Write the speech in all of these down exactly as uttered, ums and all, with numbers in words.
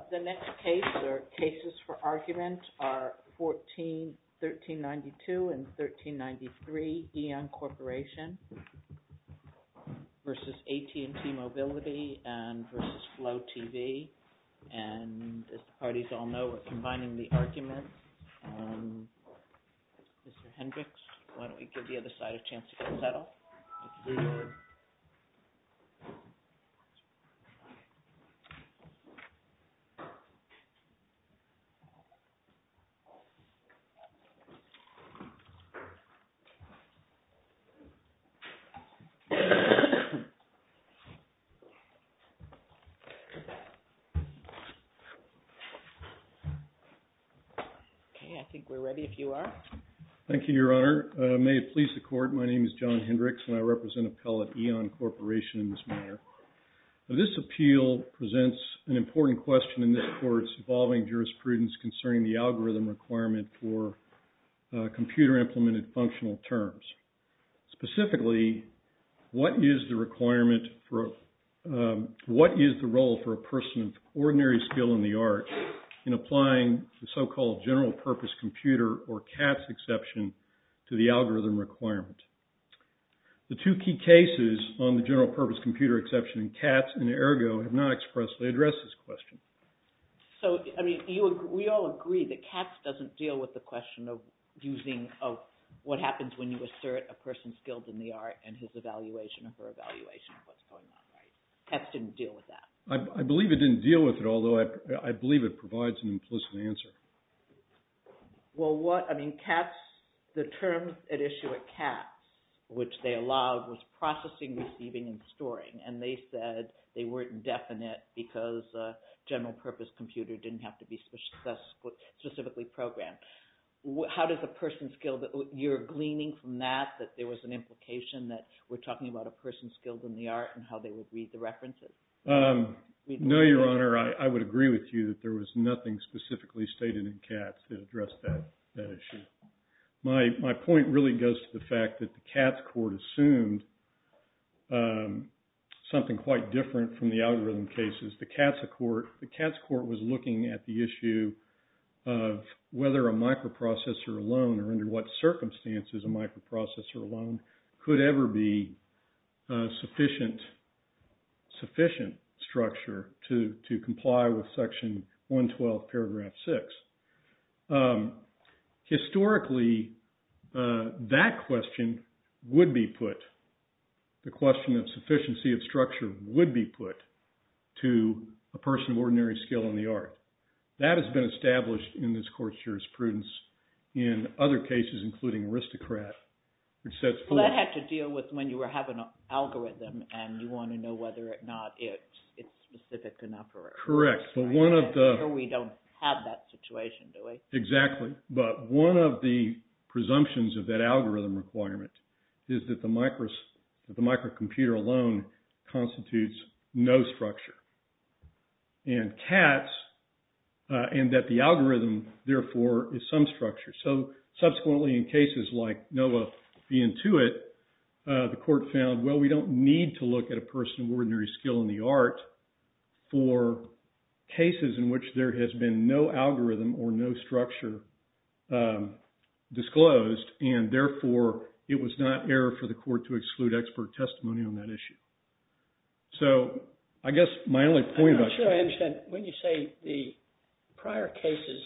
The next case or cases for argument are fourteen thirteen ninety-two and thirteen ninety-three, Eon Corporation versus A T and T Mobility and versus Flow T V. And as the parties all know, we're combining the arguments. Um, Mister Hendricks, why don't we give the other side a chance to get settled? Thank you. I think we're ready if you are. Thank you, Your Honor. Uh, may it please the Court, my name is John Hendricks, and I represent Appellate Eon Corporation in this matter. Now, this appeal presents an important question in this Court's evolving jurisprudence concerning the algorithm requirement for uh, computer-implemented functional terms. Specifically, what is the requirement for, um, what is the role for a person of ordinary skill in the art in applying the so-called general-purpose computer, or CATS exception, to the algorithm requirement. The two key cases on the general-purpose computer exception in CATS and Ergo have not expressly addressed this question. So, I mean, you, we all agree that CATS doesn't deal with the question of using, of what happens when you assert a person skilled in the art and his evaluation or her evaluation of what's going on, right? CATS didn't deal with that. I, I believe it didn't deal with it, although I, I believe it provides an implicit answer. Well, what, I mean, CATS, the terms at issue at CATS, which they allowed, was processing, receiving, and storing. And they said they weren't indefinite because uh, general purpose computer didn't have to be specifically programmed. How does a person skilled, you're gleaning from that, that there was an implication that we're talking about a person skilled in the art and how they would read the references? Um, no, Your Honor, I, I would agree with you that there was nothing specifically stated in CATS that addressed that, that issue. My, my point really goes to the fact that the CATS court assumed um, something quite different from the algorithm cases. The CATS court, the CATS court was looking at the issue of whether a microprocessor alone, or under what circumstances a microprocessor alone, could ever be uh, sufficient sufficient structure to, to comply with Section one twelve, Paragraph six. Um, historically, uh, that question would be put, the question of sufficiency of structure would be put to a person of ordinary skill in the art. That has been established in this court's jurisprudence in other cases, including Aristocrat, which sets forth. Well, that had to deal with when you were having an algorithm and you want to know whether or not it's it's specific enough or correct. Works, but right? one of the here we don't have that situation, do we? Exactly. But one of the presumptions of that algorithm requirement is that the micro that the microcomputer alone constitutes no structure, and CATS, uh, and that the algorithm therefore is some structure. So subsequently, in cases like Nova v. Intuit, uh, the court found, well, we don't need to look at a person of ordinary skill in the art for cases in which there has been no algorithm or no structure um, disclosed, and therefore it was not error for the court to exclude expert testimony on that issue. So I guess my only point I'm not about sure I understand. When you say the prior cases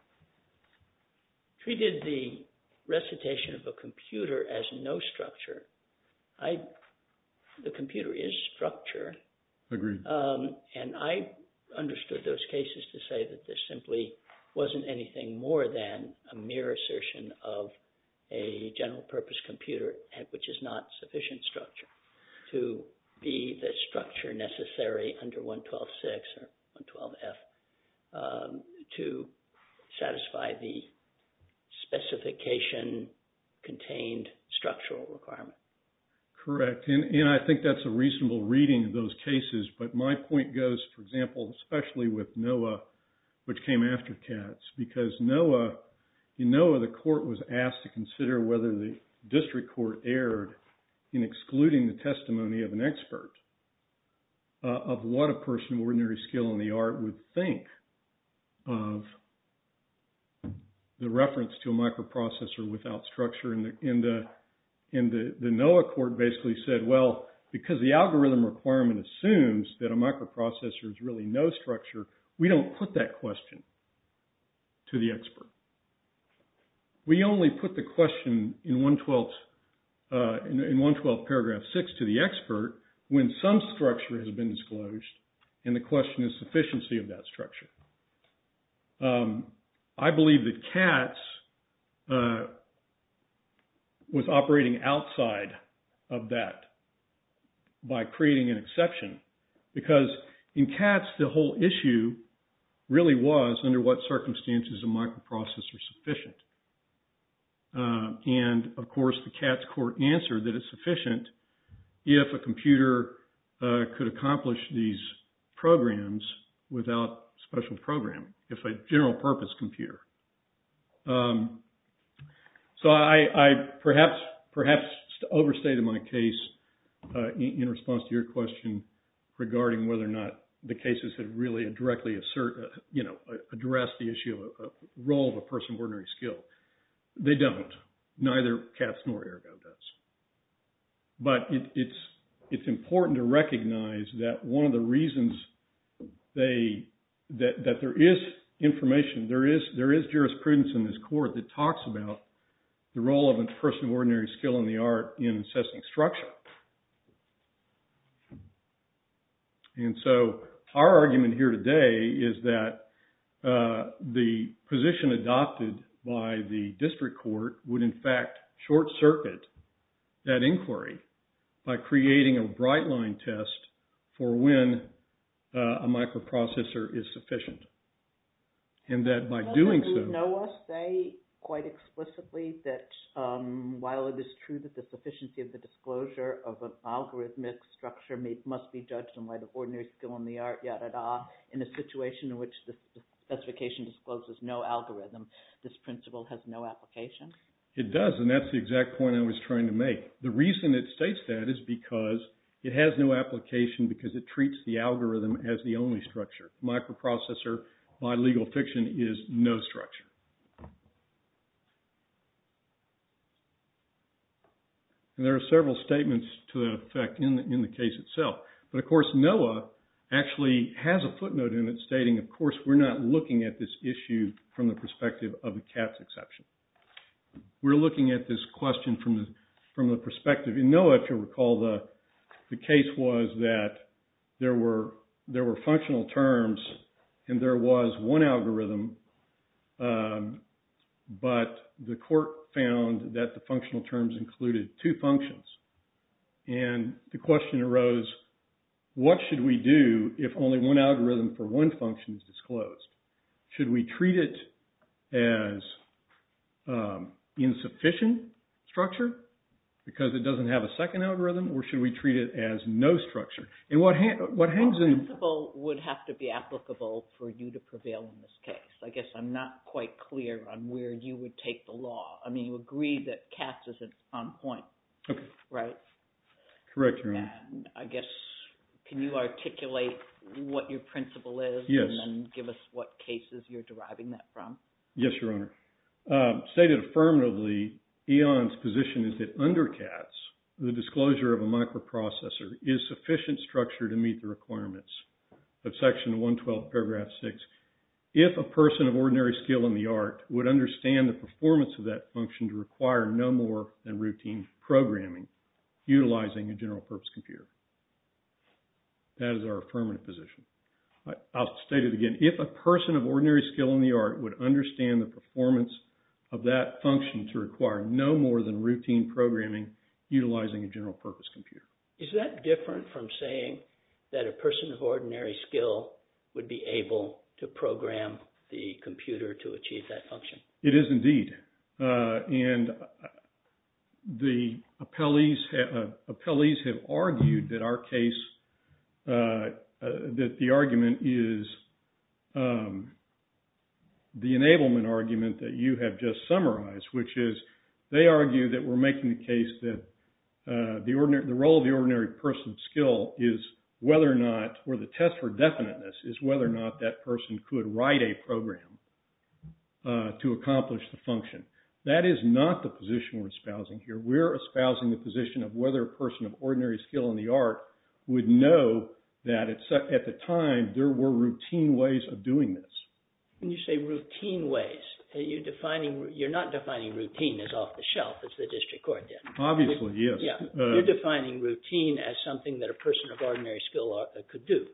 treated the recitation of a computer as no structure, I, the computer is structure. Agreed. Um, and I understood those cases to say that there simply wasn't anything more than a mere assertion of a general purpose computer, which is not sufficient structure to be the structure necessary under one twelve six or one twelve F um, to satisfy the specification contained structural requirement. Correct. And, and I think that's a reasonable reading of those cases. But my point goes, for example, especially with NOAA, which came after CATS, because NOAA, in NOAA, the court was asked to consider whether the district court erred in excluding the testimony of an expert uh, of what a person of ordinary skill in the art would think of the reference to a microprocessor without structure. And the, in the, in the, the NOAA court basically said, well, because the algorithm requirement assumes that a microprocessor is really no structure, we don't put that question to the expert. We only put the question in one twelve uh, in, in one twelve paragraph six to the expert when some structure has been disclosed, and the question is sufficiency of that structure. Um, I believe that CATS uh, was operating outside of that by creating an exception, because in CATS the whole issue really was under what circumstances a microprocessor sufficient. Uh, and of course the CATS court answered that it's sufficient if a computer uh, could accomplish these programs without special programming, if a general purpose computer. Um, so I, I perhaps perhaps overstated my case uh, in, in response to your question regarding whether or not the cases had really directly assert, uh, you know, addressed the issue of a, a role of a person of ordinary skill. They don't. Neither CATS nor Ergo does. But it, it's it's important to recognize that one of the reasons they that that there is information, there is there is jurisprudence in this court that talks about the role of a person of ordinary skill in the art in assessing structure. And so our argument here today is that uh, the position adopted by the district court would in fact short circuit that inquiry by creating a bright line test for when uh, a microprocessor is sufficient. And that by doing so... Doesn't NOAA say quite explicitly that um, while it is true that the sufficiency of the disclosure of an algorithmic structure may, must be judged in light of ordinary skill in the art, yada, yada, in a situation in which the specification discloses no algorithm, this principle has no application? It does, and that's the exact point I was trying to make. The reason it states that is because it has no application because it treats the algorithm as the only structure. Microprocessor, by legal fiction, is no structure. And there are several statements to that effect in the, in the case itself. But of course, NOAA actually has a footnote in it stating, of course, we're not looking at this issue from the perspective of the CATS exception. We're looking at this question from the from the perspective. In NOAA, if you recall, the the case was that there were there were functional terms and there was one algorithm, um, but the court found that the functional terms included two functions. And the question arose, what should we do if only one algorithm for one function is disclosed? Should we treat it as um, insufficient structure because it doesn't have a second algorithm, or should we treat it as no structure? And what ha- what hangs what in... principle would have to be applicable for you to prevail in this case? I guess I'm not quite clear on where you would take the law. I mean, you agree that CATS isn't on point, Okay. right? Correct, Your Honor. And I guess, can you articulate what your principle is? Yes. And then give us what cases you're deriving that from? Yes, Your Honor. Uh, stated affirmatively, E O N's position is that under CATS, the disclosure of a microprocessor is sufficient structure to meet the requirements of Section one twelve, Paragraph six, if a person of ordinary skill in the art would understand the performance of that function to require no more than routine programming utilizing a general purpose computer. That is our affirmative position. I, I'll state it again. If a person of ordinary skill in the art would understand the performance of that function to require no more than routine programming utilizing a general purpose computer. Is that different from saying that a person of ordinary skill would be able to program the computer to achieve that function? It is indeed. Uh, and the appellees, ha- uh, appellees have argued that our case, uh, uh, that the argument is um, the enablement argument that you have just summarized, which is they argue that we're making the case that uh, the ordinary, the role of the ordinary person of skill is whether or not, or the test for definiteness is whether or not that person could write a program uh, to accomplish the function. That is not the position we're espousing here. We're espousing the position of whether a person of ordinary skill in the art would know that at the time there were routine ways of doing this. When you say routine ways, are you defining, you're not defining routine as off the shelf as the district court did. Obviously, yes. Yeah. Uh, you're defining routine as something that a person of ordinary skill are, uh, could do.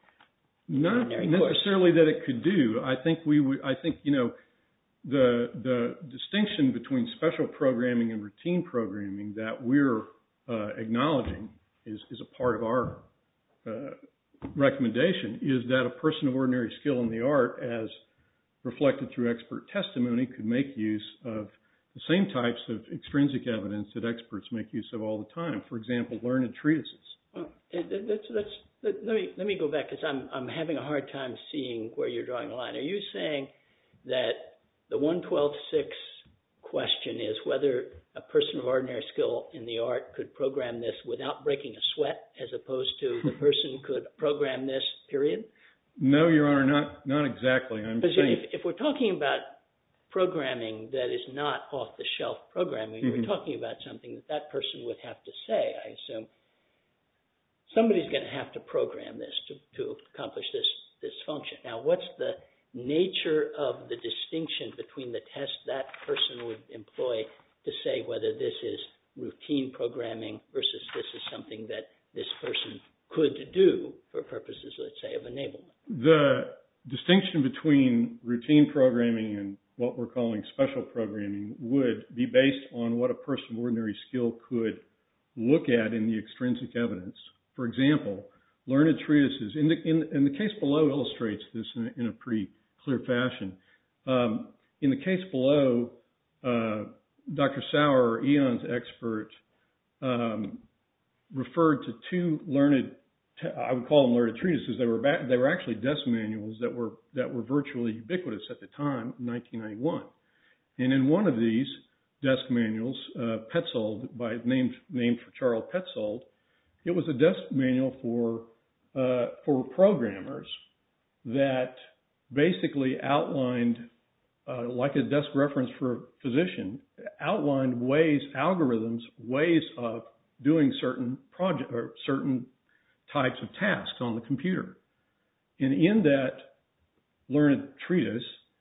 Not necessarily course. That it could do. I think we would, I think, you know, the the distinction between special programming and routine programming that we're uh, acknowledging is, is a part of our uh, recommendation is that a person of ordinary skill in the art, as reflected through expert testimony, could make use of the same types of extrinsic evidence that experts make use of all the time. For example, learned treatises. Well, that's, that's, let, let me let me go back because I'm I'm having a hard time seeing where you're drawing the line. Are you saying that the one twelve six question is whether a person of ordinary skill in the art could program this without breaking a sweat, as opposed to the person could program this, period? No, Your Honor, not not exactly. I'm saying if, if we're talking about programming that is not off-the-shelf programming, mm-hmm. we're talking about something that that person would have to say, I assume. Somebody's going to have to program this to, to accomplish this, this function. Now, what's the nature of the distinction between the test that person would employ to say whether this is routine programming versus this is something that this person could do for purposes, let's say, of enablement? The distinction between routine programming and what we're calling special programming would be based on what a person of ordinary skill could look at in the extrinsic evidence. For example, learned treatises, in the, in, in the case below illustrates this in, in a pretty clear fashion. Um, in the case below, uh, Doctor Sauer, Eon's expert, um, referred to two learned, I would call them learned treatises. They were back, they were actually desk manuals that were that were virtually ubiquitous at the time, in nineteen ninety-one. And in one of these desk manuals, uh, Petzold, by named named for Charles Petzold, it was a desk manual for uh, for programmers that basically outlined, uh, like a desk reference for a physician, outlined ways, algorithms, ways of doing certain project or certain types of tasks on the computer. And in that learned treatise,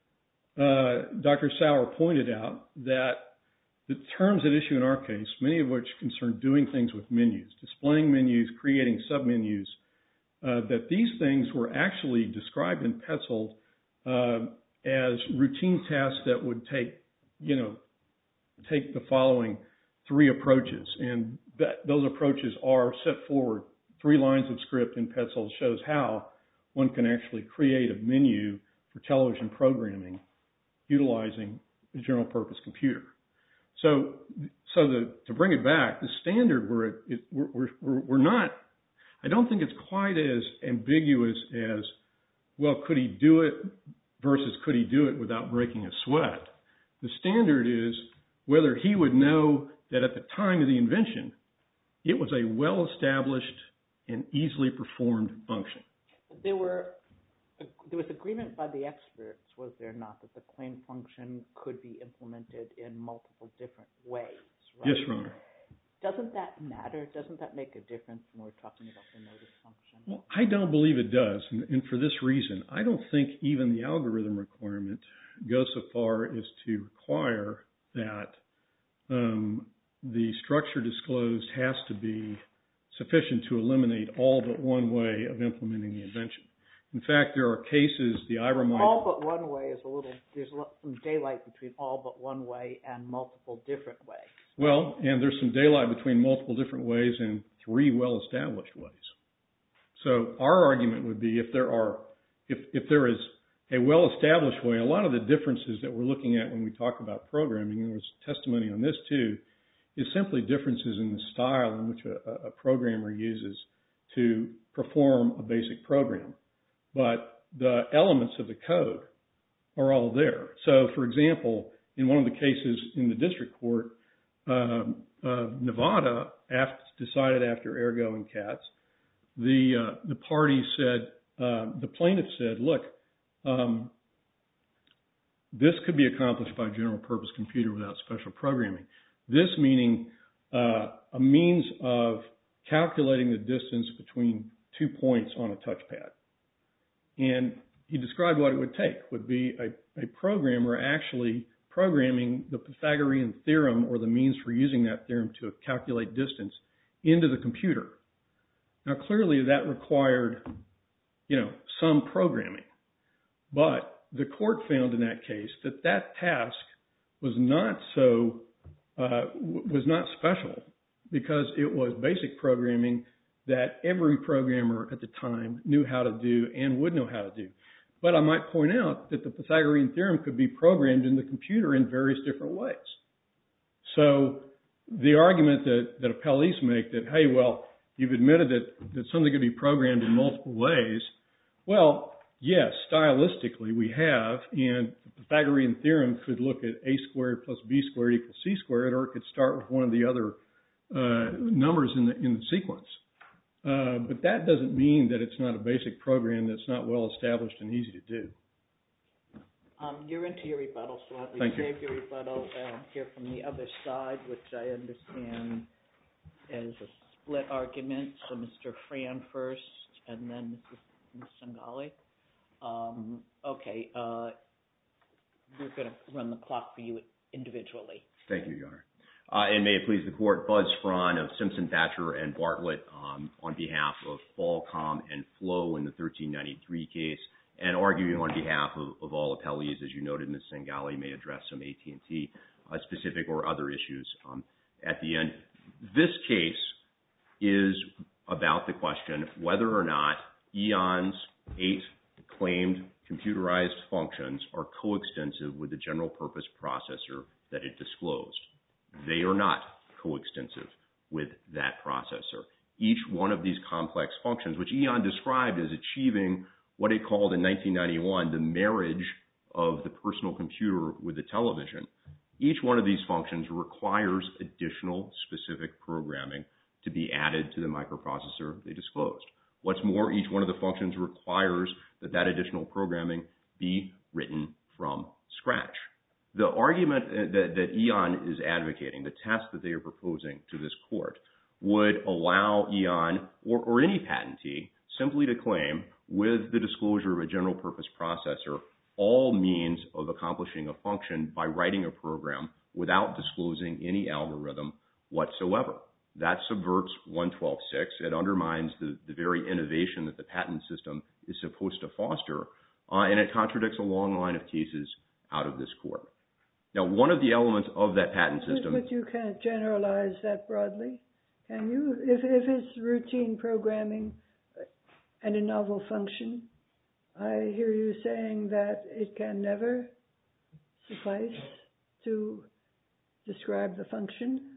uh, Doctor Sauer pointed out that the terms at issue in our case, many of which concern doing things with menus, displaying menus, creating submenus, uh, that these things were actually described in Petzold uh, as routine tasks that would take, you know, take the following three approaches. And that those approaches are set forward. Three lines of script in Petzold shows how one can actually create a menu for television programming utilizing a general purpose computer. So, so the, to bring it back, the standard we're, it, we're, we're, we're not, I don't think it's quite as ambiguous as, well, could he do it versus could he do it without breaking a sweat? The standard is whether he would know that at the time of the invention, it was a well-established and easily performed function. There were there was agreement by the experts, was there not, that the claim function could be implemented in multiple different ways, right? Yes, Your Honor. Doesn't that matter? Doesn't that make a difference when we're talking about the notice function? Well, I don't believe it does, and, and for this reason. I don't think even the algorithm requirement goes so far as to require that um, the structure disclosed has to be sufficient to eliminate all but one way of implementing the invention. In fact, there are cases, the Iramite... All but one way is a little, there's some daylight between all but one way and multiple different ways. Well, and there's some daylight between multiple different ways and three well-established ways. So our argument would be if there are, if, if there is a well-established way, a lot of the differences that we're looking at when we talk about programming, and there was testimony on this too, is simply differences in the style in which a, a programmer uses to perform a basic program. But the elements of the code are all there. So, for example, in one of the cases in the district court, um, uh, Nevada after, decided after Ergo and Katz the uh, the party said, uh, the plaintiff said, look, um, this could be accomplished by a general purpose computer without special programming. This meaning uh, a means of calculating the distance between two points on a touchpad. And he described what it would take, would be a, a programmer actually programming the Pythagorean theorem or the means for using that theorem to calculate distance into the computer. Now, clearly that required, you know, some programming. But the court found in that case that that task was not so, uh, was not special because it was basic programming that every programmer at the time knew how to do and would know how to do. But I might point out that the Pythagorean theorem could be programmed in the computer in various different ways. So the argument that, that appellees make that, hey, well, you've admitted that, that something could be programmed in multiple ways. Well, yes, stylistically we have, and the Pythagorean theorem could look at a squared plus b squared equals c squared, or it could start with one of the other uh, numbers in the, in the sequence. Uh, but that doesn't mean that it's not a basic program that's not well established and easy to do. Um, you're into your rebuttal, so I'll Thank save you. your rebuttal and hear from the other side, which I understand is a split argument. So Mister Fran first, and then Missus Sangali. Um, okay, uh, we're going to run the clock for you individually. Thank you, Your Honor. Uh, and may it please the Court, Buzz Fran of Simpson, Thatcher, and Bartlett um, on behalf of Qualcomm and Flow in the thirteen ninety-three case, and arguing on behalf of, of all appellees. As you noted, Miz Sangali may address some A T and T uh, specific or other issues um, at the end. This case is about the question whether or not Eon's eight claimed computerized functions are coextensive with the general purpose processor that it disclosed. They are not coextensive with that processor. Each one of these complex functions, which Eon described as achieving what it called in nineteen ninety-one the marriage of the personal computer with the television, each one of these functions requires additional specific programming to be added to the microprocessor they disclosed. What's more, each one of the functions requires that that additional programming be written from scratch. The argument that, that Eon is advocating, the test that they are proposing to this court, would allow Eon or, or any patentee simply to claim with the disclosure of a general purpose processor all means of accomplishing a function by writing a program without disclosing any algorithm whatsoever. That subverts one twelve six. It undermines the, the very innovation that the patent system is supposed to foster, uh, and it contradicts a long line of cases out of this court. Now, one of the elements of that patent system... But you can't generalize that broadly, can you? If, if it's routine programming and a novel function, I hear you saying that it can never suffice to describe the function?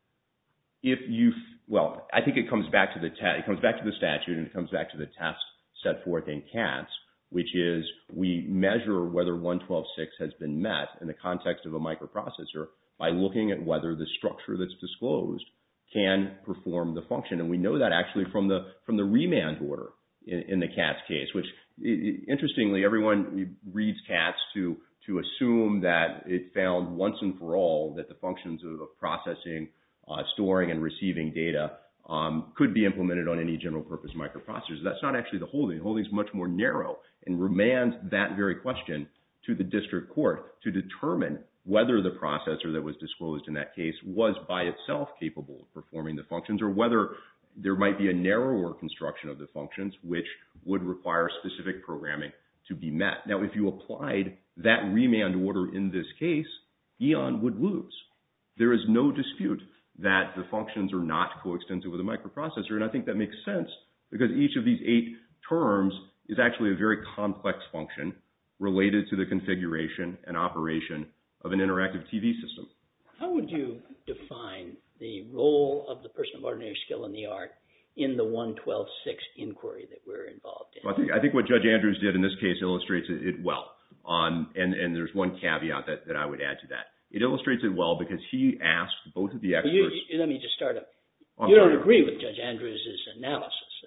If you... Well, I think it comes back to the te- it comes back to the statute and it comes back to the test set forth in Katz, which is we measure whether one twelve six has been met in the context of a microprocessor by looking at whether the structure that's disclosed can perform the function. And we know that actually from the from the remand order in, in the Katz case, which it, interestingly, everyone reads Katz to, to assume that it found once and for all that the functions of, of processing, uh, storing, and receiving data Um, could be implemented on any general purpose microprocessors. That's not actually the holding. The holding is much more narrow and remands that very question to the district court to determine whether the processor that was disclosed in that case was by itself capable of performing the functions, or whether there might be a narrower construction of the functions which would require specific programming to be met. Now, if you applied that remand order in this case, Eon would lose. There is no dispute that the functions are not coextensive with a microprocessor, and I think that makes sense because each of these eight terms is actually a very complex function related to the configuration and operation of an interactive T V system. How would you define the role of the person of ordinary skill in the art in the one twelve six inquiry that we're involved in? Well, I think I think what Judge Andrews did in this case illustrates it, it well, um, and, and there's one caveat that, that I would add to that. It illustrates it well because he asked both of the experts... You, you, let me just start up. Oh, you sorry. don't agree with Judge Andrews' analysis.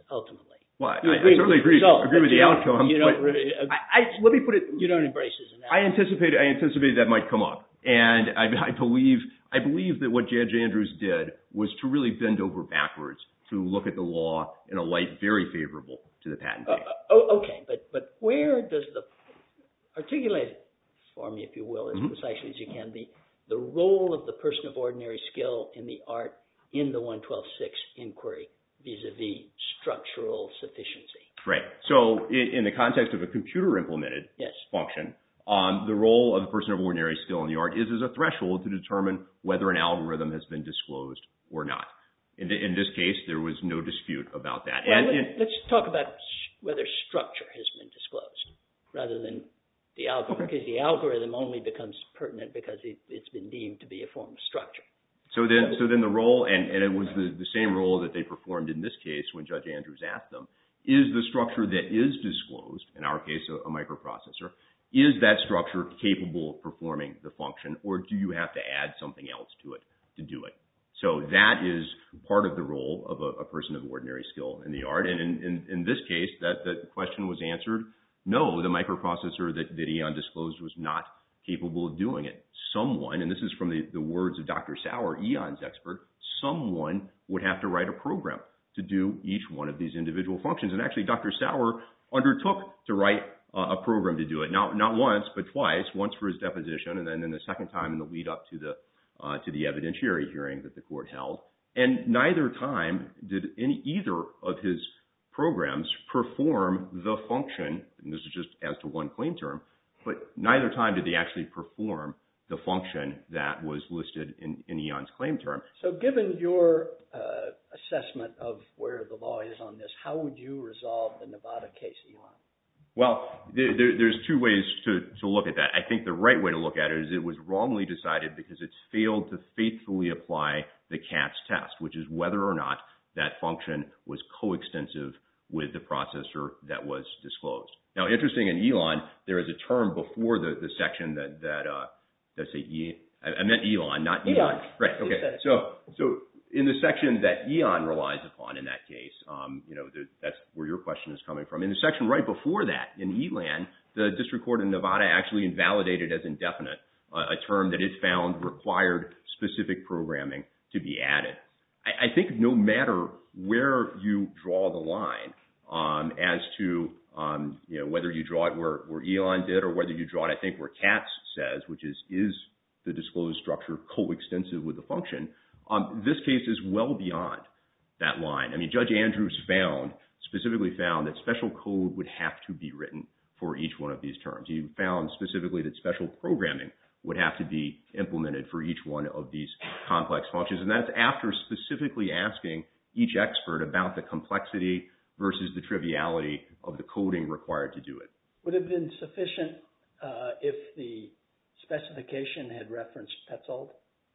ultimately. Well, I, I certainly agree, result, agree with the outcome. You don't really, uh, I, I, let me put it. You don't embrace his analysis. I anticipated. I anticipated that might come up, and I, I believe. I believe that what Judge Andrews did was to really bend over backwards to look at the law in a light very favorable to the patentee. Uh, oh, okay, but but where does the articulate it for me, if you will, as mm-hmm. precisely as you can, the the role of the person of ordinary skill in the art in the one twelve six inquiry vis-a-vis structural sufficiency? Right. So in, in the context of a computer-implemented yes. function, um, the role of the person of ordinary skill in the art is as a threshold to determine whether an algorithm has been disclosed or not. In, the, in this case, there was no dispute about that. Well, and, let, and, let's talk about whether structure has been disclosed rather than the algorithm, okay. because the algorithm only becomes pertinent because it, it's been deemed to be a form of structure. So then, so then the role, and, and it was the, the same role that they performed in this case when Judge Andrews asked them, is the structure that is disclosed, in our case a, a microprocessor, is that structure capable of performing the function, or do you have to add something else to it to do it? So that is part of the role of a, a person of ordinary skill in the art. And in, in, in this case, that, that question was answered, no, the microprocessor that, that Eon disclosed was not capable of doing it. Someone, and this is from the, the words of Doctor Sauer, Eon's expert, someone would have to write a program to do each one of these individual functions. And actually, Doctor Sauer undertook to write uh, a program to do it, not, not once, but twice, once for his deposition, and then, then the second time in the lead up to the Uh, to the evidentiary hearing that the court held. And neither time did any, either of his programs perform the function, and this is just as to one claim term, but neither time did they actually perform the function that was listed in, in Eon's claim term. So given your uh, assessment of where the law is on this, how would you resolve the Nevada case, Elon? Well, there, there, there's two ways to, to look at that. I think the right way to look at it is it was wrongly decided because it's failed to faithfully apply the Katz test, which is whether or not that function was coextensive with the processor that was disclosed. Now, interesting in Elon, there is a term before the, the section that, that uh, let's say, E, I, I meant Elon, not Elon. Elon. Right, okay. So, so in the section that Eon relies upon in that case, um, you know, the, that's where your question is coming from. In the section right before that, in Elan, the district court in Nevada actually invalidated as indefinite uh, a term that it found required specific programming to be added. I, I think no matter where you draw the line um, as to, um, you know, whether you draw it where, where Elon did or whether you draw it, I think, where Katz says, which is, is the disclosed structure coextensive with the function, Um, this case is well beyond that line. I mean, Judge Andrews found, specifically found that special code would have to be written for each one of these terms. He found specifically that special programming would have to be implemented for each one of these complex functions. And that's after specifically asking each expert about the complexity versus the triviality of the coding required to do it. Would it have been sufficient uh, if the specification had referenced Petzold?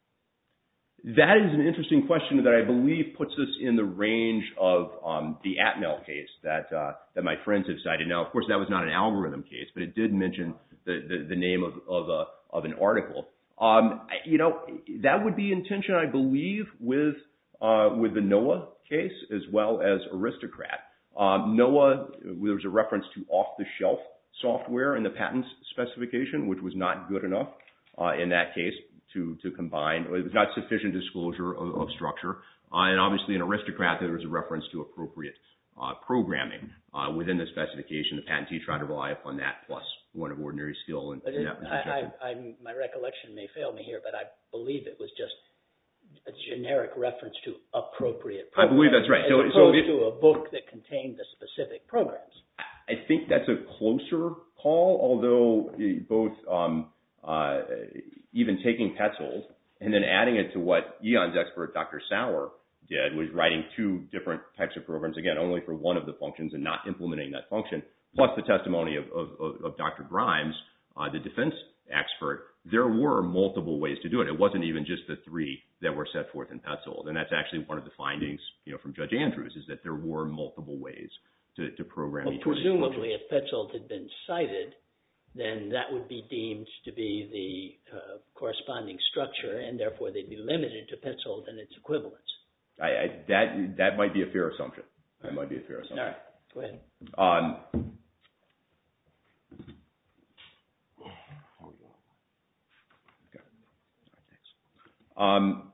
That is an interesting question that I believe puts us in the range of um, the Atmel case that uh, that my friends have cited. Now, of course, that was not an algorithm case, but it did mention the, the, the name of of, a, of an article. Um, you know, that would be in tension, I believe, with uh, with the Noah case as well as Aristocrat. Um, Noah, there was a reference to off-the-shelf software in the patents specification, which was not good enough uh, in that case. To, to combine, it was not sufficient disclosure of, of structure. Uh, and obviously in Aristocrat, there was a reference to appropriate uh, programming uh, within the specification. The patentee tried to rely upon that plus one of ordinary skill. And, but and it, that was I, I, I, my recollection may fail me here, but I believe it was just a generic reference to appropriate programs. I believe that's right. As so, opposed so it, to a book that contained the specific programs. I think that's a closer call, although both um, uh, even taking Petzold and then adding it to what Eon's expert, Doctor Sauer, did, was writing two different types of programs, again, only for one of the functions and not implementing that function, plus the testimony of, of, of Doctor Grimes, uh, the defense expert. There were multiple ways to do it. It wasn't even just the three that were set forth in Petzold. And that's actually one of the findings, you know, from Judge Andrews, is that there were multiple ways to, to program well, each one of these presumably, functions. if Petzold had been cited, then that would be deemed to be the uh, corresponding structure, and therefore they'd be limited to Petzold and its equivalents. I, I, that that might be a fair assumption. All That might be a fair assumption. All right. Go ahead. Um, okay. Um,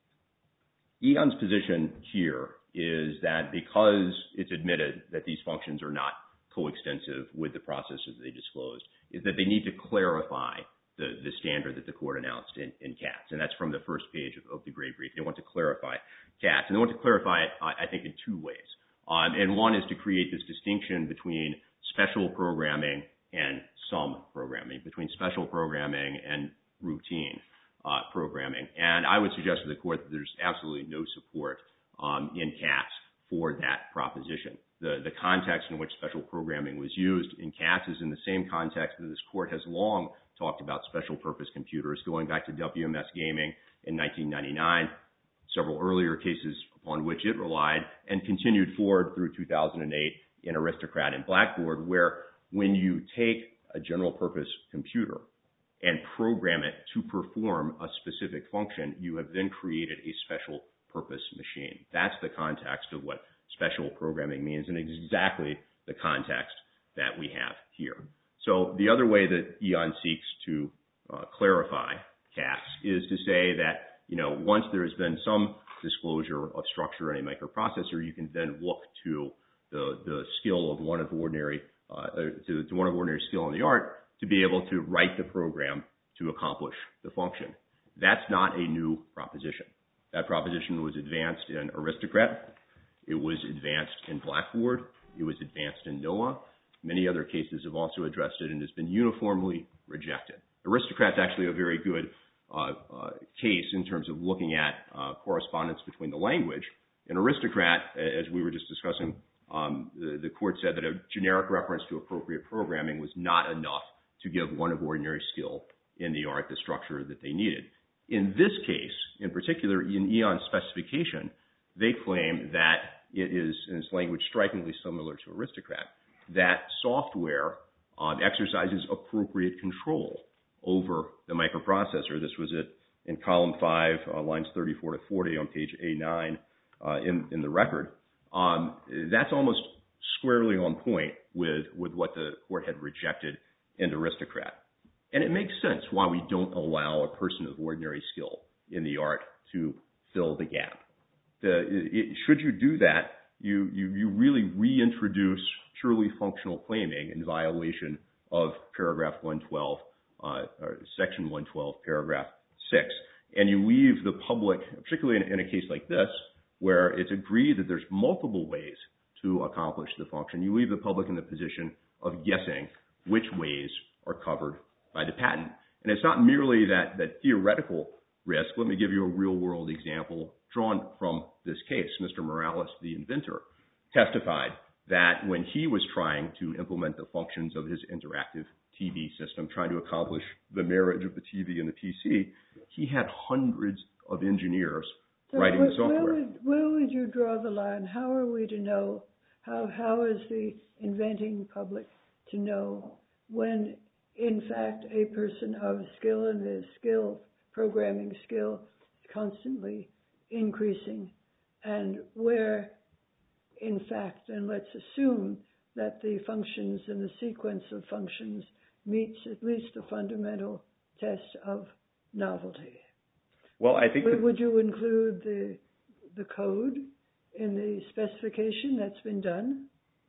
Eon's position here is that because it's admitted that these functions are not coextensive with the processes they disclosed, is that they need to clarify the, the standard that the court announced in, in CATS. And that's from the first page of, of the gray brief. They want to clarify CATS. And they want to clarify it, I think, in two ways. Um, and one is to create this distinction between special programming and some programming, between special programming and routine uh, programming. And I would suggest to the court that there's absolutely no support um, in CATS for that proposition. The, the context in which special programming was used in CATS is in the same context that this court has long talked about special purpose computers, going back to W M S Gaming in nineteen ninety-nine, several earlier cases upon which it relied, and continued forward through two thousand eight in Aristocrat and Blackboard, where when you take a general purpose computer and program it to perform a specific function, you have then created a special purpose machine. That's the context of what special programming means, and exactly the context that we have here. So the other way that Eon seeks to uh, clarify CATS is to say that, you know, once there has been some disclosure of structure in a microprocessor, you can then look to the, the skill of one of ordinary, uh, to, to one of ordinary skill in the art to be able to write the program to accomplish the function. That's not a new proposition. That proposition was advanced in Aristocrat. It was advanced in Blackboard. It was advanced in NOAA. Many other cases have also addressed it and has been uniformly rejected. Aristocrat's actually a very good uh, uh, case in terms of looking at uh, correspondence between the language. In Aristocrat, as we were just discussing, um, the, the court said that a generic reference to appropriate programming was not enough to give one of ordinary skill in the art the structure that they needed. In this case, in particular, in Eon's specification, they claim that it is, in its language, strikingly similar to Aristocrat, that software um, exercises appropriate control over the microprocessor. This was it in column five, uh, lines thirty-four to forty on page A nine uh, in, in the record. Um, that's almost squarely on point with, with what the court had rejected in Aristocrat. And it makes sense why we don't allow a person of ordinary skill in the art to fill the gap. The, it, should you do that, you, you, you really reintroduce purely functional claiming in violation of paragraph one twelve, uh, or section one twelve, paragraph six. And you leave the public, particularly in, in a case like this, where it's agreed that there's multiple ways to accomplish the function, you leave the public in the position of guessing which ways are covered by the patent. And it's not merely that, that theoretical risk. Let me give you a real-world example drawn from this case. Mister Morales, the inventor, testified that when he was trying to implement the functions of his interactive T V system, trying to accomplish the marriage of the T V and the P C, he had hundreds of engineers so writing where, the software. Where would, where would you draw the line? How are we to know, how, how is the inventing public to know when, in fact, a person of skill and his skill, programming skill, is constantly increasing, and where, in fact, and let's assume that the functions and the sequence of functions meets at least the fundamental test of novelty. Well, I think would, would you include the the code in the specification that's been done?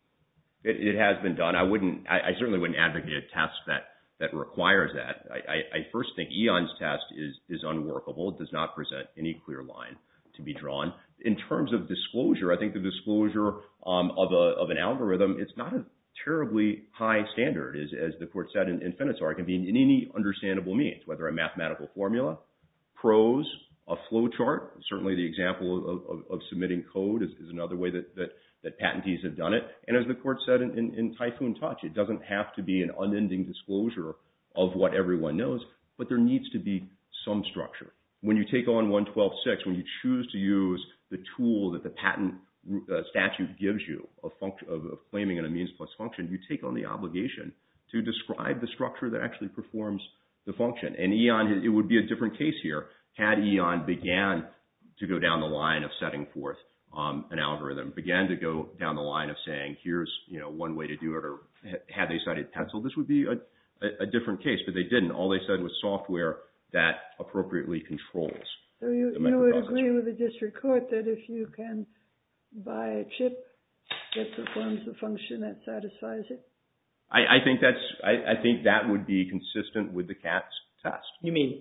It, it has been done. I wouldn't. I, I certainly wouldn't advocate a test that that requires that. I, I, I first think Eon's test is is unworkable. It does not present any clear line to be drawn. In terms of disclosure, I think the disclosure um, of a of an algorithm, it's not a terribly high standard, as, as the court said in, in Finisar. It can be in any understandable means, whether a mathematical formula, prose, a flow chart. Certainly the example of, of, of submitting code is, is another way that, that, that patentees have done it. And as the court said in, in, in Typhoon Touch, it doesn't have to be an unending disclosure of what everyone knows, but there needs to be some structure. When you take on one twelve six, when you choose to use the tool that the patent uh, statute gives you of, function, of, of claiming in a means plus function, you take on the obligation to describe the structure that actually performs the function. And Eon, it would be a different case here had Eon began to go down the line of setting forth um, an algorithm, began to go down the line of saying, here's, you know, one way to do it, or had they cited Pencil, this would be a, a, a different case, but they didn't. All they said was software that appropriately controls. So you, you would agree with the district court that if you can buy a chip that performs the function that satisfies it? I, I think that's, I, I think that would be consistent with the CATS test. You mean,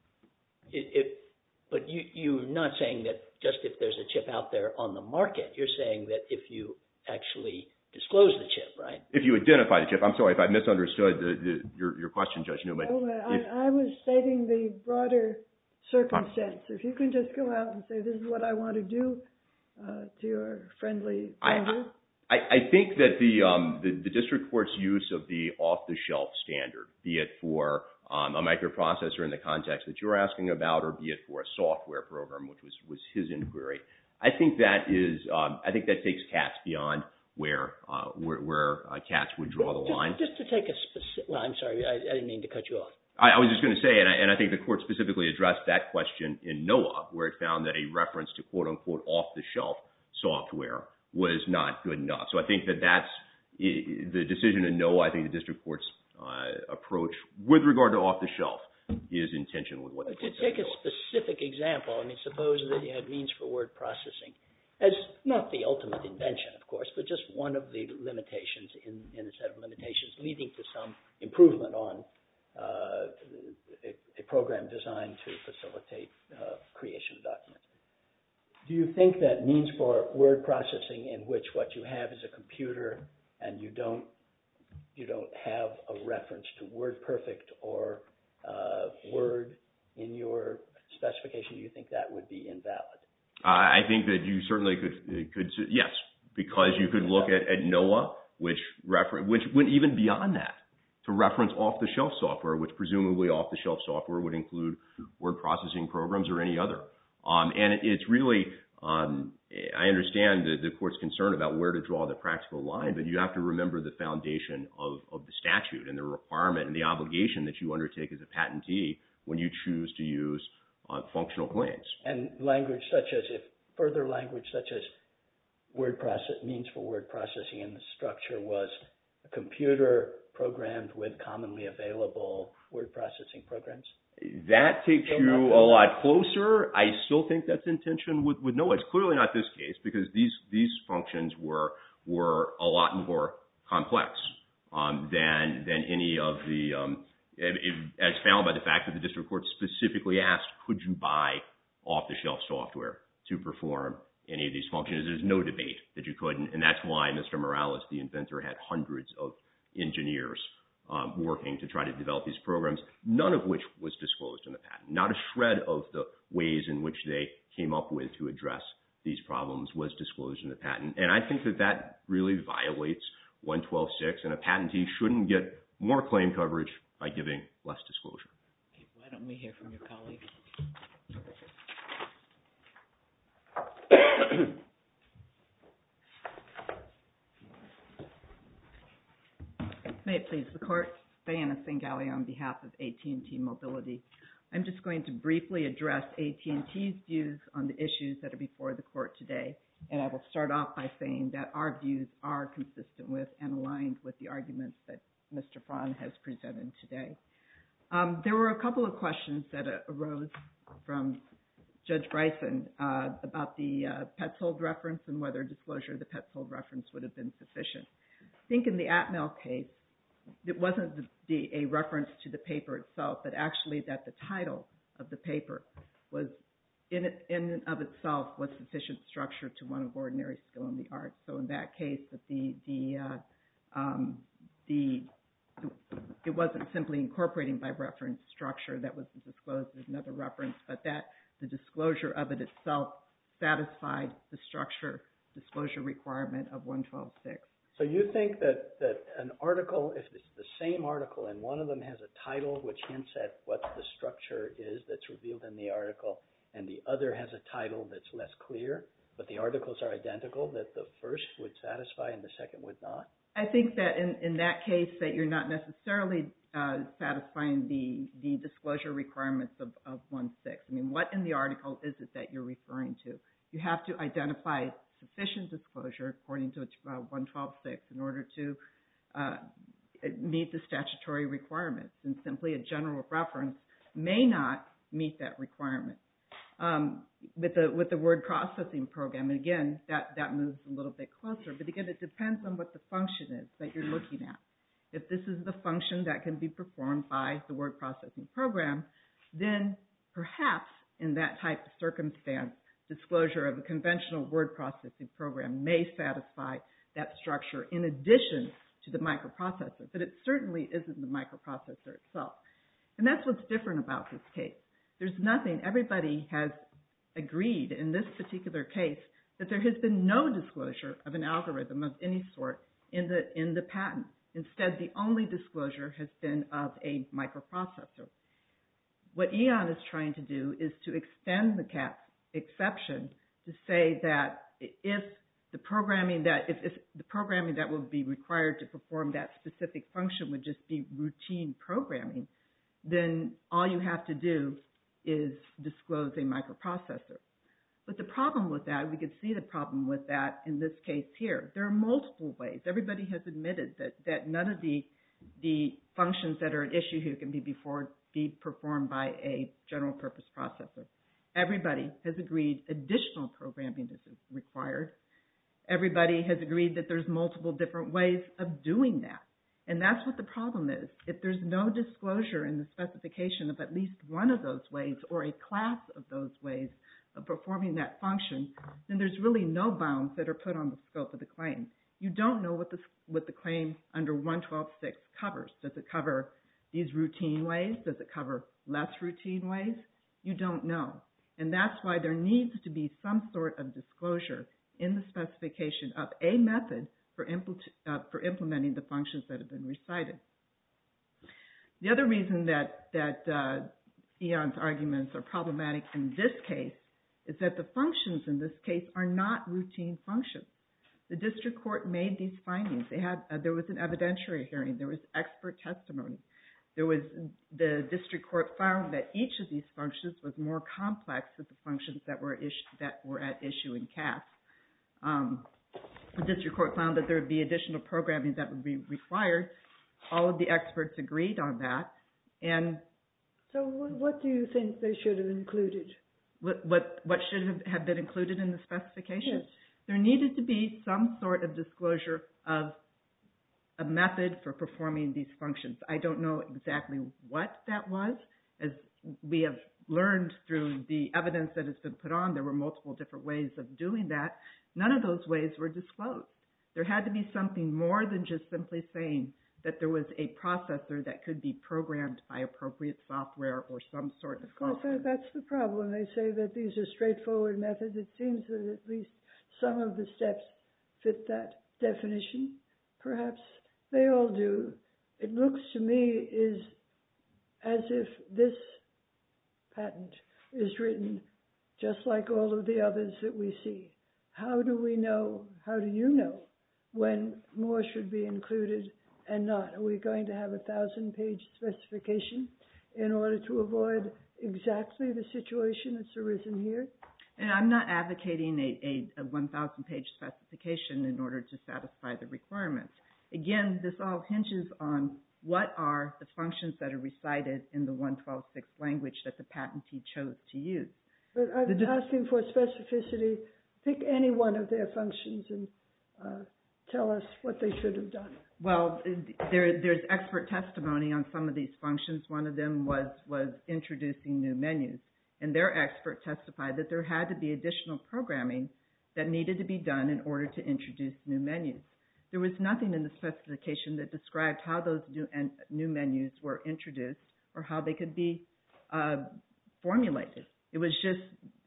it, it, but you, you're not saying that just if there's a chip out there on the market, you're saying that if you actually disclose the chip, right? If you identify the chip. I'm sorry if I misunderstood the, the, your, your question, Judge Newman. Oh, if, I, I was stating the broader circumstance. If you can just go out and say, this is what I want to do uh, to your friendly vendor. I, I think that the, um, the the district court's use of the off-the-shelf standard, be it for um, a microprocessor in the context that you're asking about, or be it for a software program, which was, was his inquiry, I think that is, um, I think that takes CATS beyond where uh, where, where uh, CATS would draw the just, line. Just to take a specific, well, I'm sorry, I, I didn't mean to cut you off. I, I was just going to say, and I, and I think the court specifically addressed that question in NOAA, where it found that a reference to quote-unquote off-the-shelf software was not good enough. So I think that that's the decision in NOAA. I think the district court's uh, approach with regard to off-the-shelf is in tension with what the court said. To take a specific example, I mean, suppose that you had means for word processing as not the ultimate invention, of course, but just one of the limitations in, in a set of limitations leading to some improvement on uh, a, a program designed to facilitate uh, creation of documents. Do you think that means for word processing in which what you have is a computer and you don't you don't have a reference to WordPerfect or uh, Word in your specification, do you think that would be invalid? Uh, I think that you certainly could could yes, because you could look at, at NOAA, which refer which went even beyond that to reference off-the-shelf software, which presumably off-the-shelf software would include word processing programs or any other. Um, and it, it's really, um, I understand the, the court's concern about where to draw the practical line, but you have to remember the foundation of, of the statute and the requirement and the obligation that you undertake as a patentee when you choose to use uh, functional claims. And language such as, if further language such as word process, means for word processing in the structure was a computer programmed with commonly available word processing programs? That takes you a lot closer. I still think that's in tension with, with NOAA. It's clearly not this case because these these functions were were a lot more complex um, than than any of the um, it, it, as found by the fact that the district court specifically asked, could you buy off-the-shelf software to perform any of these functions? There's no debate that you couldn't, and that's why Mister Morales, the inventor, had hundreds of engineers Um, working to try to develop these programs, none of which was disclosed in the patent. Not a shred of the ways in which they came up with to address these problems was disclosed in the patent. And I think that that really violates one twelve six, and a patentee shouldn't get more claim coverage by giving less disclosure. Okay, why don't we hear from your colleague? May it please the Court, Diana Singali on behalf of A T and T Mobility. I'm just going to briefly address A T and T's views on the issues that are before the Court today, and I will start off by saying that our views are consistent with and aligned with the arguments that Mister Fraun has presented today. Um, there were a couple of questions that uh, arose from Judge Bryson uh, about the uh, Petzold reference and whether disclosure of the Petzold reference would have been sufficient. I think in the Atmel case, it wasn't the, the, a reference to the paper itself, but actually that the title of the paper was in, it, in and of itself was sufficient structure to one of ordinary skill in the art. So in that case, that the the uh, um, the it wasn't simply incorporating by reference structure that was disclosed as another reference, but that the disclosure of it itself satisfied the structure disclosure requirement of one twelve six. So you think that, that an article, if it's the same article and one of them has a title which hints at what the structure is that's revealed in the article, and the other has a title that's less clear, but the articles are identical, that the first would satisfy and the second would not? I think that in, in that case that you're not necessarily uh, satisfying the, the disclosure requirements of, of one six. I mean, what in the article is it that you're referring to? You have to identify sufficient disclosure according to uh, one twelve six in order to uh, meet the statutory requirements. And simply a general reference may not meet that requirement. Um, with the with the word processing program, and again, that, that moves a little bit closer. But again, it depends on what the function is that you're looking at. If this is the function that can be performed by the word processing program, then perhaps in that type of circumstance, disclosure of a conventional word processing program may satisfy that structure in addition to the microprocessor. But it certainly isn't the microprocessor itself. And that's what's different about this case. There's nothing, everybody has agreed in this particular case that there has been no disclosure of an algorithm of any sort in the, in the patent. Instead, the only disclosure has been of a microprocessor. What Eon is trying to do is to extend the CATS exception to say that if the programming that, if, if the programming that will be required to perform that specific function would just be routine programming, then all you have to do is disclose a microprocessor. But the problem with that, we could see the problem with that in this case here. There are multiple ways. Everybody has admitted that, that none of the, the functions that are at issue here can be, before, be performed by a general purpose processor. Everybody has agreed additional programming is required. Everybody has agreed that there's multiple different ways of doing that. And that's what the problem is. If there's no disclosure in the specification of at least one of those ways or a class of those ways of performing that function, then there's really no bounds that are put on the scope of the claim. You don't know what the, what the claim under one twelve six covers. Does it cover these routine ways? Does it cover less routine ways? You don't know. And that's why there needs to be some sort of disclosure in the specification of a method For, impl- uh, for implementing the functions that have been recited. The other reason that, that uh, Eon's arguments are problematic in this case is that the functions in this case are not routine functions. The district court made these findings. They had, uh, there was an evidentiary hearing. There was expert testimony. There was, the district court found that each of these functions was more complex than the functions that were, ish- that were at issue in CATS. Um, The district court found that there would be additional programming that would be required. All of the experts agreed on that. And so what do you think they should have included? What, what, what should have, have been included in the specification? Yes. There needed to be some sort of disclosure of a method for performing these functions. I don't know exactly what that was. As we have learned through the evidence that has been put on, there were multiple different ways of doing that. None of those ways were disclosed. There had to be something more than just simply saying that there was a processor that could be programmed by appropriate software or some sort of software. Of course, that's the problem. They say that these are straightforward methods. It seems that at least some of the steps fit that definition. Perhaps they all do. It looks to me is as if this patent is written just like all of the others that we see. How do we know, how do you know when more should be included and not? Are we going to have a thousand-page specification in order to avoid exactly the situation that's arisen here? And I'm not advocating a, a, a one thousand page specification in order to satisfy the requirements. Again, this all hinges on what are the functions that are recited in the one twelve six language that the patentee chose to use. But I'm the, asking for specificity. Pick any one of their functions and uh, tell us what they should have done. Well, there, there's expert testimony on some of these functions. One of them was, was introducing new menus. And their expert testified that there had to be additional programming that needed to be done in order to introduce new menus. There was nothing in the specification that described how those new, and new menus were introduced or how they could be uh, formulated. It was just,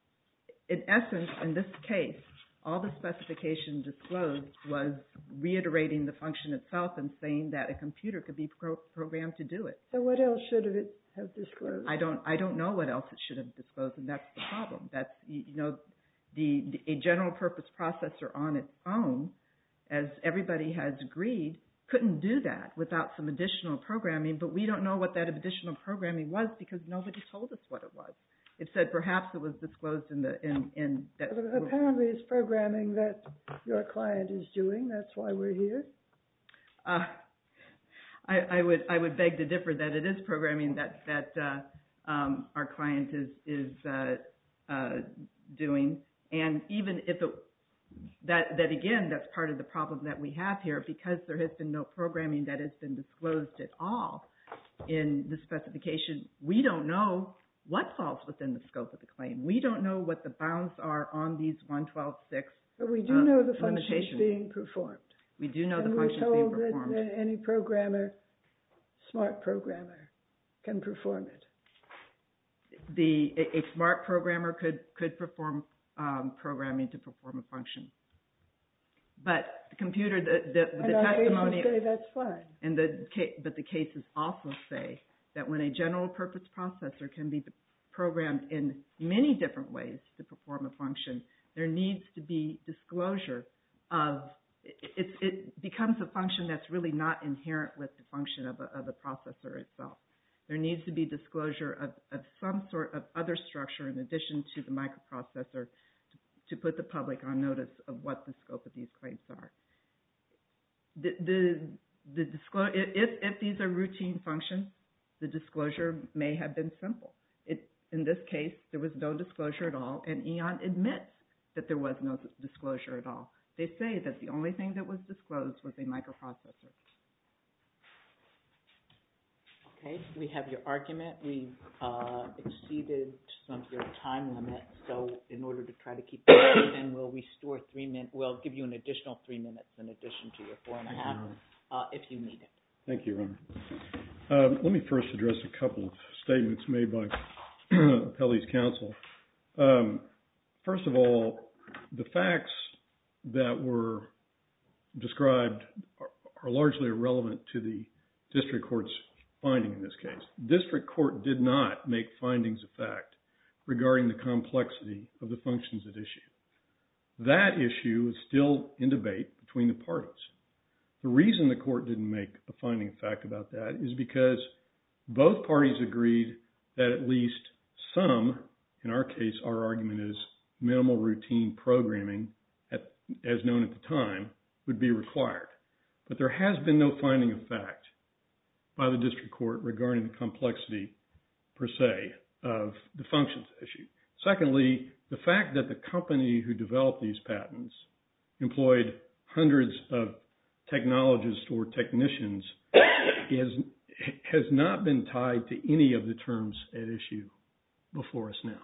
in essence, in this case, all the specification disclosed was reiterating the function itself and saying that a computer could be pro- programmed to do it. So what else should it have disclosed? I don't, I don't know what else it should have disclosed, and that's the problem. That's, you know, the, the a general purpose processor on its own, as everybody has agreed, couldn't do that without some additional programming, but we don't know what that additional programming was because nobody told us what it was. It said perhaps it was disclosed in the in, in that. Apparently, it's programming that your client is doing. That's why we're here. Uh, I, I would I would beg to differ that it is programming that that uh, um, our client is is uh, uh, doing, and even if it that that again that's part of the problem that we have here because there has been no programming that has been disclosed at all in the specification. We don't know what falls within the scope of the claim. We don't know what the bounds are on these one twelve six. But we do uh, know the functions limitations. being performed. We do know and the functions being performed. And we're told that any programmer, smart programmer, can perform it. The a, a smart programmer could could perform um, programming to perform a function, but the computer, the the, the and testimony, say that's fine. And the but the cases also say that when a general purpose processor can be programmed in many different ways to perform a function, there needs to be disclosure of it. It becomes a function that's really not inherent with the function of a, of the processor itself. There needs to be disclosure of, of some sort of other structure in addition to the microprocessor to, to put the public on notice of what the scope of these claims are. The, the, the disclosure, if, if these are routine functions, the disclosure may have been simple. It, in this case, there was no disclosure at all, and Eon admits that there was no disclosure at all. They say that the only thing that was disclosed was a microprocessor. Okay, we have your argument. We've uh, exceeded some of your time limit, so in order to try to keep it in, we'll restore three minutes. We'll give you an additional three minutes in addition to your four and a half, uh, if you need it. Thank you, Ron. Um, let me first address a couple of statements made by Appellee's counsel. Um, first of all, the facts that were described are, are largely irrelevant to the district court's finding in this case. District court did not make findings of fact regarding the complexity of the functions at issue. That issue is still in debate between the parties. The reason the court didn't make a finding of fact about that is because both parties agreed that at least some, in our case, our argument is minimal routine programming, at, as known at the time, would be required. But there has been no finding of fact by the district court regarding the complexity, per se, of the functions issue. Secondly, the fact that the company who developed these patents employed hundreds of technologists or technicians is, has not been tied to any of the terms at issue before us now.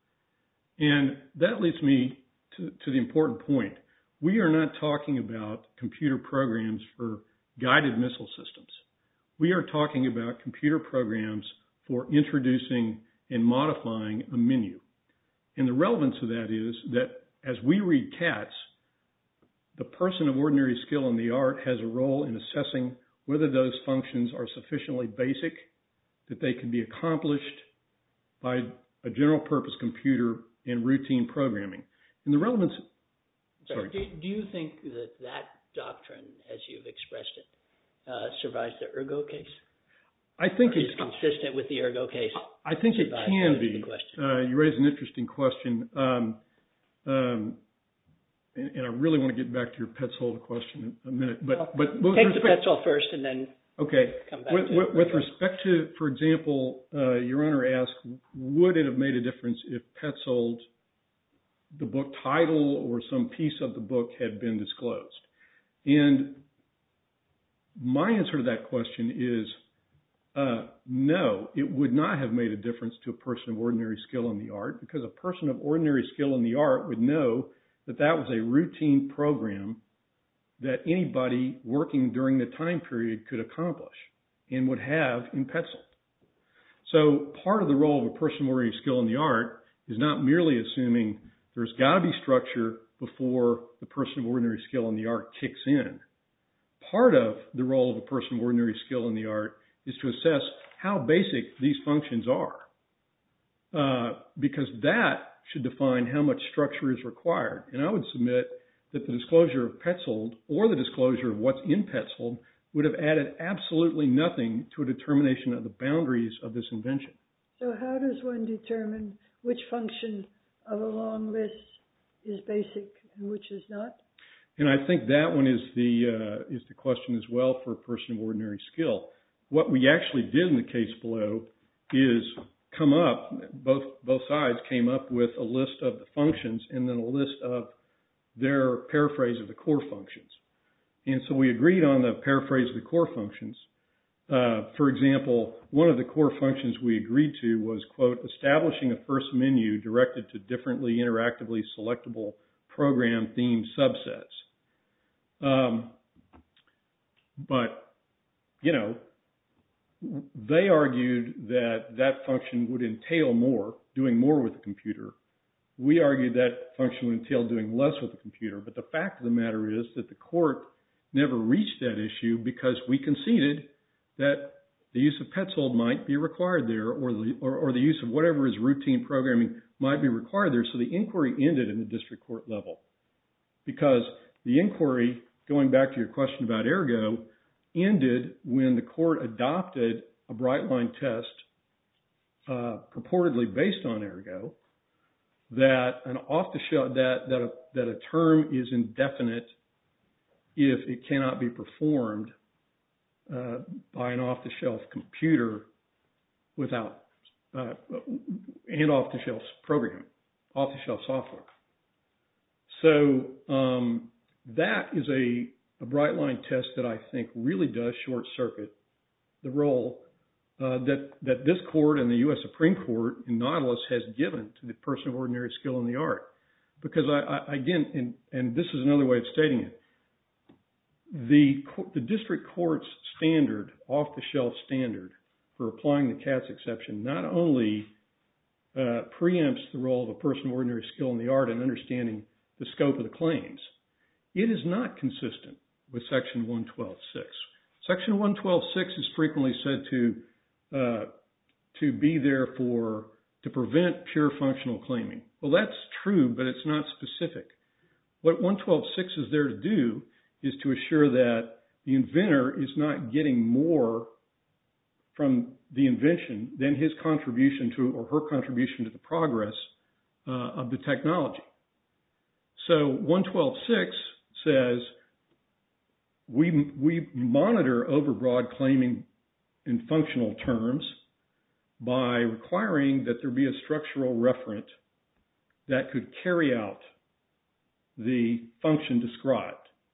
And that leads me to, to the important point. We are not talking about computer programs for guided missile systems. We are talking about computer programs for introducing and modifying a menu. And the relevance of that is that as we read CATS, the person of ordinary skill in the art has a role in assessing whether those functions are sufficiently basic that they can be accomplished by a general purpose computer in routine programming. And the relevance... Sorry. Do, do you think that that doctrine, as you've expressed it, uh, survives the Ergo case? I think it's consistent with the Ergo case. I think it can be. Uh, you raise an interesting question. Um, um, and, and I really want to get back to your Petzold question in a minute. But, well, but with take respect, the Petzold first and then okay. come back with, to with, it. With respect to, for example, uh, Your Honor asked, would it have made a difference if Petzold, the book title or some piece of the book had been disclosed? And my answer to that question is uh, no, it would not have made a difference to a person of ordinary skill in the art, because a person of ordinary skill in the art would know that that was a routine program that anybody working during the time period could accomplish and would have in Petzold. So part of the role of a person of ordinary skill in the art is not merely assuming there's got to be structure before the person of ordinary skill in the art kicks in. Part of the role of a person of ordinary skill in the art is to assess how basic these functions are, uh, because that should define how much structure is required. And I would submit that the disclosure of Petzold or the disclosure of what's in Petzold would have added absolutely nothing to a determination of the boundaries of this invention. So how does one determine which function of a long list is basic and which is not? And I think that one is the uh, is the question as well for a person of ordinary skill. What we actually did in the case below is come up, both both sides came up with a list of the functions and then a list of their paraphrase of the core functions. And so we agreed on the paraphrase of the core functions. Uh, for example, one of the core functions we agreed to was, quote, establishing a first menu directed to differently interactively selectable program theme subsets. Um, but, you know, they argued that that function would entail more, doing more with the computer. We argued that function would entail doing less with the computer. But the fact of the matter is that the court never reached that issue because we conceded that the use of Petzold might be required there, or the, or, or the use of whatever is routine programming might be required there. So the inquiry ended in the district court level because the inquiry, going back to your question about Ergo, ended when the court adopted a bright line test uh, purportedly based on Ergo, that an off-the-shelf that that a, that a term is indefinite if it cannot be performed uh, by an off-the-shelf computer without uh, and off-the-shelf program, off-the-shelf software. So um, that is a, a bright line test that I think really does short circuit the role uh, that that this court and the U S Supreme Court in Nautilus has given to the person of ordinary skill in the art. Because I, I again, and, and this is another way of stating it, the the district court's standard, off-the-shelf standard for applying the Katz exception not only uh, preempts the role of a person of ordinary skill in the art in understanding the scope of the claims, it is not consistent with Section one twelve six. Section one twelve six is frequently said to uh, to be there for to prevent pure functional claiming. Well, that's true, but it's not specific. What one twelve six is there to do is to assure that the inventor is not getting more from the invention than his contribution to or her contribution to the progress uh, of the technology. So one twelve six says we, we monitor overbroad claiming in functional terms by requiring that there be a structural referent that could carry out the function described.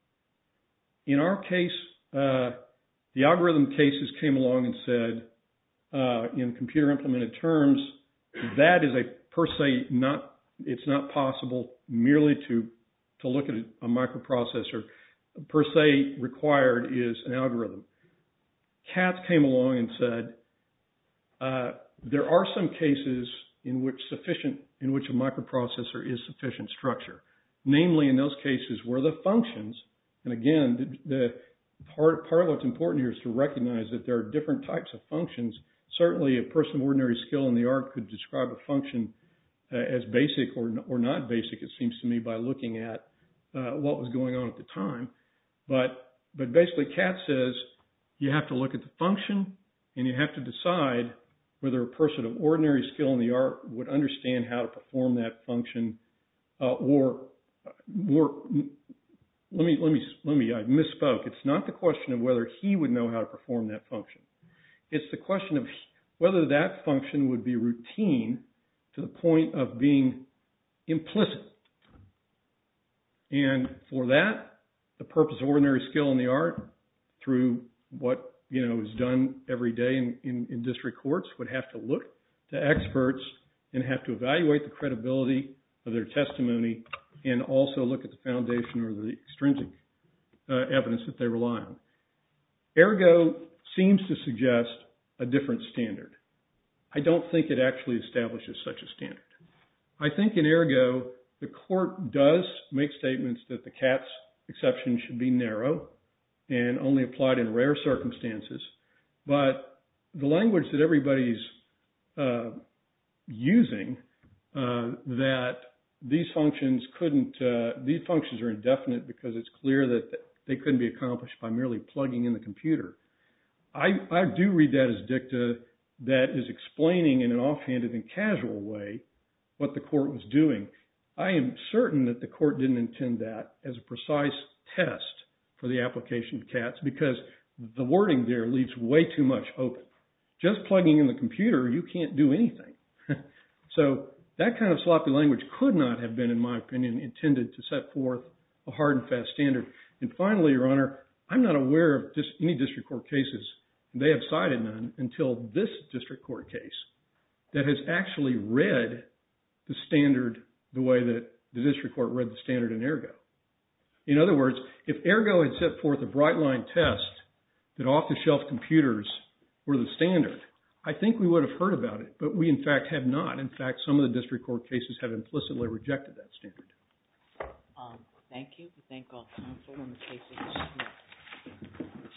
In our case, uh, the algorithm cases came along and said, uh, in computer implemented terms, that is a per se not, it's not possible merely to, to look at a, a microprocessor. Per se required is an algorithm. Katz came along and said, uh, there are some cases in which sufficient, in which a microprocessor is sufficient structure. Namely, in those cases where the functions, and again, the, the part, part of what's important here is to recognize that there are different types of functions. Certainly, a person of ordinary skill in the art could describe a function uh, as basic or, or not basic, it seems to me, by looking at uh, what was going on at the time. But, but basically, Katz says you have to look at the function and you have to decide whether a person of ordinary skill in the art would understand how to perform that function uh, or more. Let me, let me, let me, I misspoke. It's not the question of whether he would know how to perform that function. It's the question of whether that function would be routine to the point of being implicit. And for that, the purpose of ordinary skill in the art, through what, you know, is done every day in, in, in district courts, would have to look to experts and have to evaluate the credibility of their testimony and also look at the foundation or the extrinsic uh, evidence that they rely on. Ergo seems to suggest a different standard. I don't think it actually establishes such a standard. I think in Ergo, the court does make statements that the Katz exception should be narrow and only applied in rare circumstances. But the language that everybody's uh, using, uh, that these functions couldn't, uh, these functions are indefinite because it's clear that they couldn't be accomplished by merely plugging in the computer. I, I do read that as dicta that is explaining in an offhanded and casual way what the court was doing. I am certain that the court didn't intend that as a precise test for the application of CATS because the wording there leaves way too much open. Just plugging in the computer, you can't do anything. So that kind of sloppy language could not have been, in my opinion, intended to set forth a hard and fast standard. And finally, Your Honor, I'm not aware of dis- any district court cases, and they have cited none until this district court case, that has actually read the standard the way that the district court read the standard in Ergo. In other words, if Ergo had set forth a bright line test that off-the-shelf computers were the standard, I think we would have heard about it, but we in fact have not. In fact, some of the district court cases have implicitly rejected that standard. Um, thank you. We thank all counsel in the case of this.